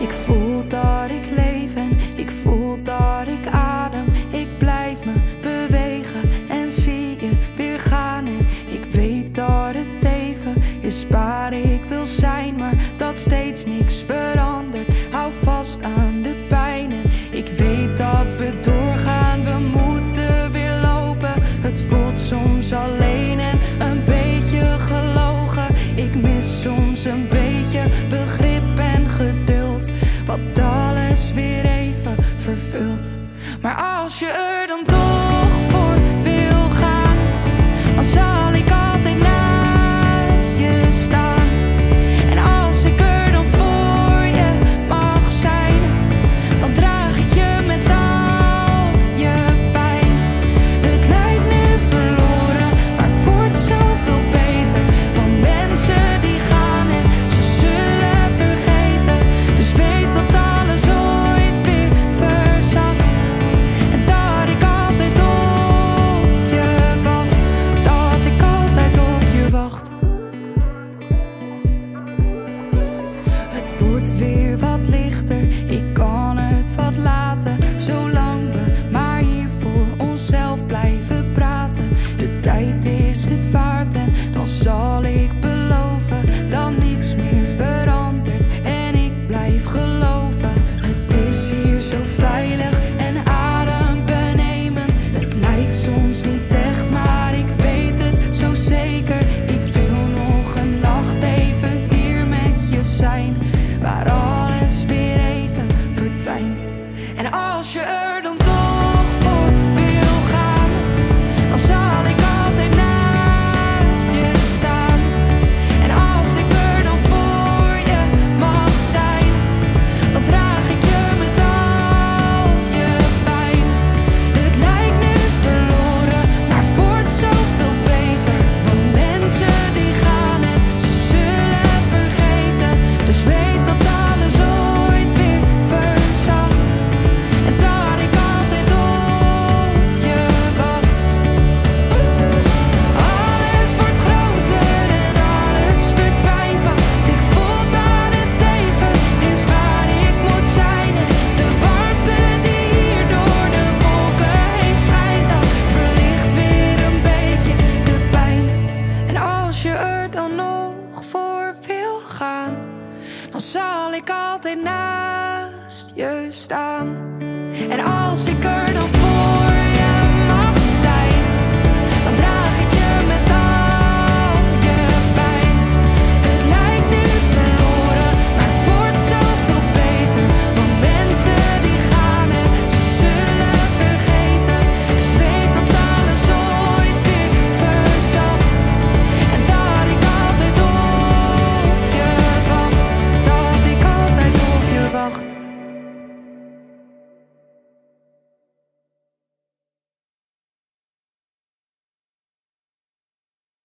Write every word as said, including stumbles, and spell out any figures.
Ik voel dat ik leef en ik voel dat ik adem. Ik blijf me bewegen en zie je weer gaan. En ik weet dat het even is waar ik wil zijn, maar dat steeds niks verandert. Hou vast aan de pijn en ik weet dat we doorgaan. We moeten weer lopen. Het voelt soms alleen en een beetje gelogen. Ik mis soms een beetje begrip en geduld, wat alles weer even vervult. Maar als je er dan toch voor wil gaan, dan zal ik altijd naast je staan. En als ik er dan voor je mag zijn, dan draag ik je met al je pijn. Het lijkt nu verloren, maar het wordt zoveel beter. Want mensen die gaan en ze zullen vergeten. Dus weet dat alles ooit weer verzacht. En dat ik altijd op je wacht. Dat ik altijd op je wacht. Het wordt weer wat lichter, ik kan het wat laten. Zolang we maar hier voor onszelf blijven praten. De tijd is het waard en dan zal ik beloven dat niks meer verandert en ik blijf geloven. Het is hier zo veilig en adembenemend. Het lijkt soms niet echt, maar ik weet het zo zeker. Ik wil nog een nacht even hier met je zijn, waar alles weer even verdwijnt. En als je er dan toch voor wil gaan, dan zal ik altijd naast je staan. En als ik er dan voor je mag zijn, dan draag ik je met al je pijn. Het lijkt nu verloren, maar het wordt zoveel beter. Want mensen die gaan en ze zullen vergeten. Dus weet dat alles ooit weer verzacht. En dat ik altijd op je wacht. Alles wordt groter en alles verdwijnt. Want ik voel dat het even is waar ik moet zijn. En de warmte die hier door de wolken heen schijnt, dat verlicht weer een beetje de pijn. En als je er dan nog voor wil gaan, dan zal ik altijd naar